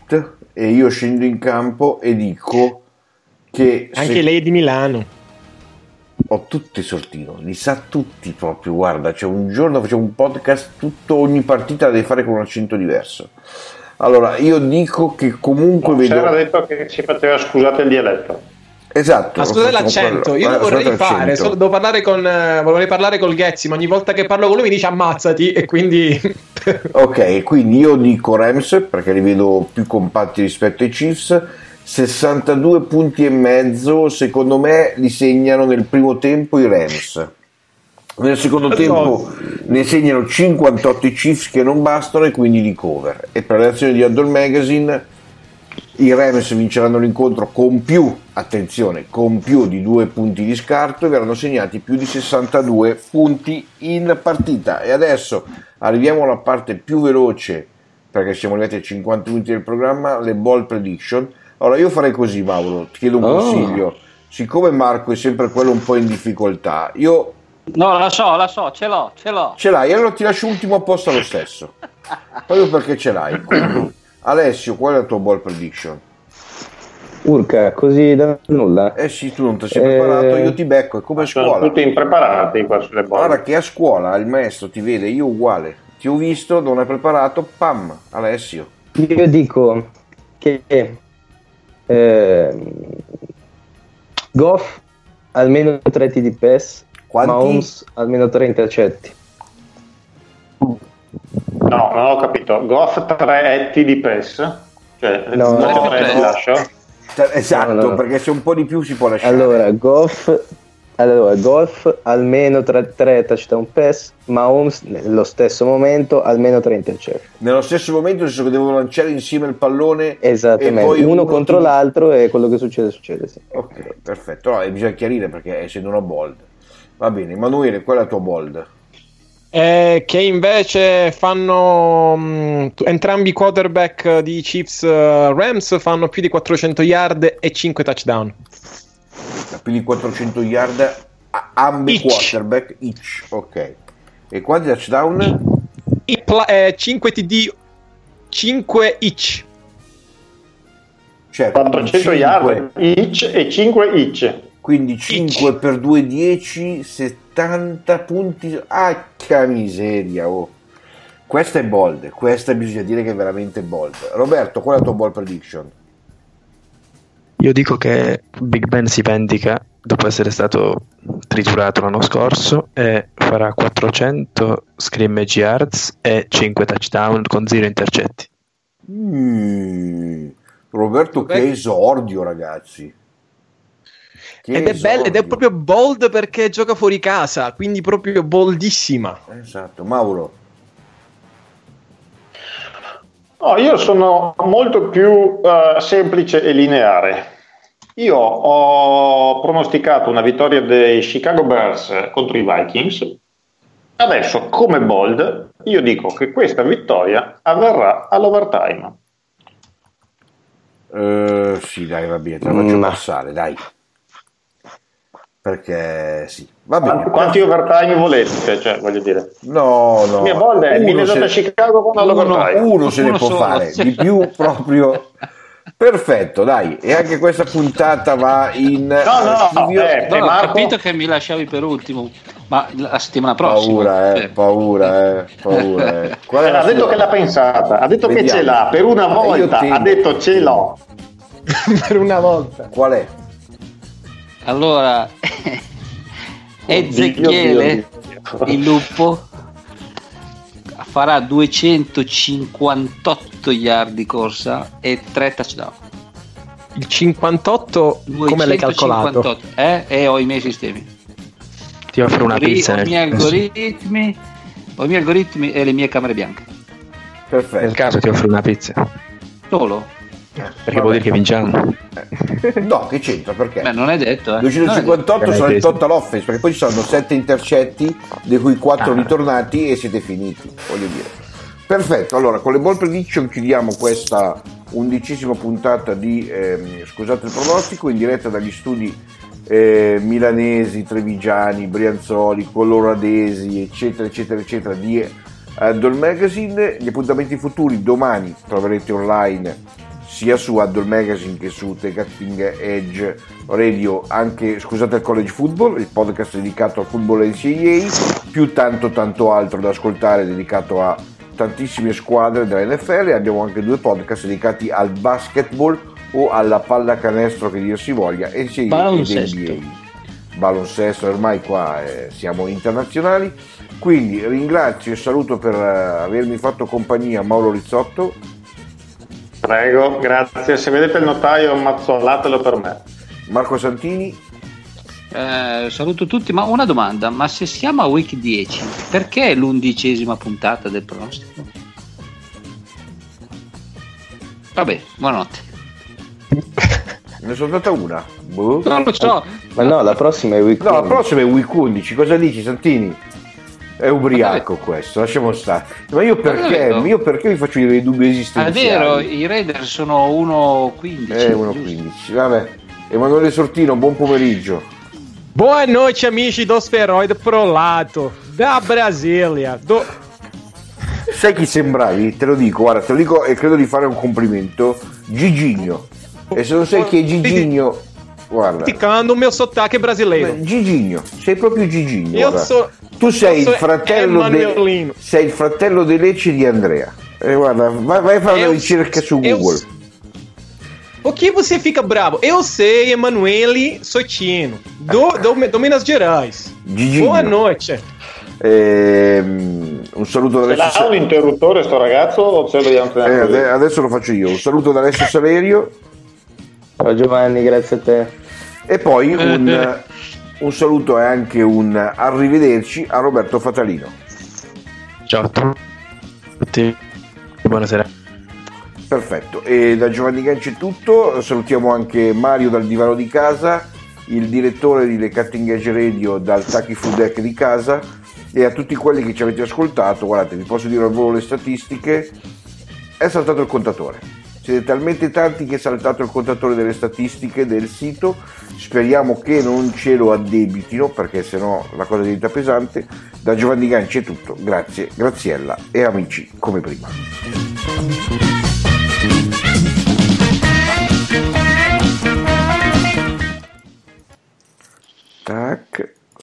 e io scendo in campo e dico che anche lei è di Milano. Ho tutti sortino, li sa tutti proprio, guarda, c'è un giorno facevo un podcast, ogni partita la devi fare con un accento diverso. Allora, io dico che comunque vedo... C'era detto che si faceva, scusate il dialetto. Esatto. Scusate l'accento, io lo vorrei fare, vorrei parlare col Ghezzi, ma ogni volta che parlo con lui mi dice ammazzati e quindi... Ok, quindi io dico Rams perché li vedo più compatti rispetto ai Chiefs. 62 punti e mezzo, secondo me li segnano nel primo tempo i Rams. Nel secondo tempo ne segnano 58 i Chiefs che non bastano e quindi li cover. E per le azioni di Huddle Magazine i Rams vinceranno l'incontro con più, attenzione, con più di 2 punti di scarto e verranno segnati più di 62 punti in partita. E adesso arriviamo alla parte più veloce perché siamo arrivati ai 50 minuti del programma, le ball prediction. Allora io farei così, Mauro, ti chiedo un consiglio. Siccome Marco è sempre quello un po' in difficoltà, io... No, la so, ce l'ho. Ce l'hai, allora ti lascio ultimo apposta lo stesso. Proprio perché ce l'hai. Quindi, Alessio, qual è la tua ball prediction? Urca, così da nulla? Sì, tu non ti sei preparato, io ti becco, è come a Sono scuola. tutti impreparati qua sulle bolle. Guarda che a scuola il maestro ti vede, io uguale. Ti ho visto, non hai preparato, pam, Alessio. Io dico che Goff almeno 3 TD pass, Mahomes almeno 3 intercetti. No, non ho capito. Goff 3 etti di pass? Cioè, no, ti lascio? Esatto, no. Perché se un po' di più si può lasciare. Allora, Goff almeno 3 touchdown pass, Mahomes nello stesso momento almeno 3 intercetti. Nello stesso momento, nel senso che devono lanciare insieme il pallone, esattamente, e poi uno contro l'altro e quello che succede sì. Ok, perfetto. No, bisogna chiarire perché essendo una bold. Va bene, Emanuele, qual è la tua bold? Che invece fanno entrambi i quarterback di Chiefs Rams fanno più di 400 yard e 5 touchdown. Più di 400 yard ambi quarterback each. Ok. E quanti touchdown? 5 TD 5 each. Cioè 400 yard each e 5 each. Quindi 5 per 2 10, 70 punti. Ah, che miseria, oh. Questa è bold, questa bisogna dire che è veramente bold. Roberto, qual è la tua bold prediction? Io dico che Big Ben si vendica dopo essere stato triturato l'anno scorso e farà 400 scrimmage yards e 5 touchdown con 0 intercetti. Roberto, che esordio, ragazzi. Ed è proprio bold perché gioca fuori casa, quindi proprio boldissima. Esatto. Mauro? No, io sono molto più semplice e lineare. Io ho pronosticato una vittoria dei Chicago Bears contro i Vikings. Adesso, come bold, io dico che questa vittoria avverrà all'overtime. Sì, dai, va bene, te la faccio passare, dai. Perché sì, va bene. Quanti overtime volete? Cioè, voglio dire. No. La mia bold è Minnesota Chicago con l'overtime. Uno se ne può fare, di più proprio. Perfetto, dai. E anche questa puntata va in. No, ho capito che mi lasciavi per ultimo, ma la settimana prossima. Paura. Ha detto che l'ha pensata, ha detto che ce l'ha per una volta, ha detto ce l'ho. Per una volta. Qual è? Allora, Ezechiele, il lupo, farà 258 yard di corsa e 3 touchdown. Il 58 come l'hai calcolato? Ho i miei sistemi. Ti offro una pizza. Ho i miei algoritmi e le mie camere bianche. Perfetto. Nel caso ti offro una pizza. Solo? Perché vuol dire che vinciamo. No, che c'entra? Perché? Beh, non è detto. 258 sono il total offense, perché poi ci saranno 7 intercetti, di cui 4 ritornati e siete finiti, voglio dire. Perfetto, allora con le ball prediction chiudiamo questa 11ª puntata di Scusate il pronostico, in diretta dagli studi milanesi, trevigiani, brianzoli, coloradesi, eccetera di Huddle Magazine. Gli appuntamenti futuri: domani troverete online sia su Addle Magazine che su The Cutting Edge Radio, anche scusate al College Football, il podcast dedicato al football NCAA, più tanto altro da ascoltare dedicato a tantissime squadre della NFL. Abbiamo anche 2 podcast dedicati al basketball o alla pallacanestro che dir si voglia, NCAA ed NBA. Baloncesto, ormai qua siamo internazionali. Quindi ringrazio e saluto per avermi fatto compagnia Mauro Rizzotto. Prego, grazie. Se vedete il notaio mazzolatelo per me. Marco Santini. Saluto tutti, ma una domanda: ma se siamo a week 10, perché è l'11ª puntata del pronostico? Vabbè, buonanotte. Ne sono stata una. Boh. Non lo so. Ma no, la prossima è week 11. No, la prossima è week 11. Cosa dici, Santini? È ubriaco questo, lasciamo stare. Ma io perché vi faccio i dubbi esistenziali? È vero, i Raiders sono 1-15. 1-15, vabbè. Emanuele Sortino, buon pomeriggio. Boa noite, amici do Sferoide Prolato, da Brasilia. Sai chi sembravi? Te lo dico e credo di fare un complimento. Giginho. E se non sai chi è Giginho, guarda. Criticando o meu sotaque brasileiro. Giginho, sei proprio Giginho. Tu sei il fratello di Lecce di Andrea. Guarda, vai a fare una ricerca su Google. O que você fica bravo? Eu sei, Emanuele Sotino, do Minas Gerais. Giginho. Boa noite. Un saluto da Alessio. Ce l'ha un interruttore sto ragazzo o ce lo dobbiamo tenere? Adesso lo faccio io. Un saluto da Alessio Saverio. Ciao Giovanni, grazie a te. E poi un saluto e anche un arrivederci a Roberto Fatalino. Ciao a tutti, buonasera. Perfetto, e da Giovanni Ganci è tutto. Salutiamo anche Mario dal divano di casa, il direttore di The Cutting Edge Radio dal Taki Food Deck di casa, e a tutti quelli che ci avete ascoltato. Guardate, vi posso dire al volo le statistiche: è saltato il contatore. Siete talmente tanti che è saltato il contatore delle statistiche del sito. Speriamo che non ce lo addebitino, perché sennò la cosa diventa pesante. Da Giovanni Ganci è tutto, grazie, Graziella e amici come prima.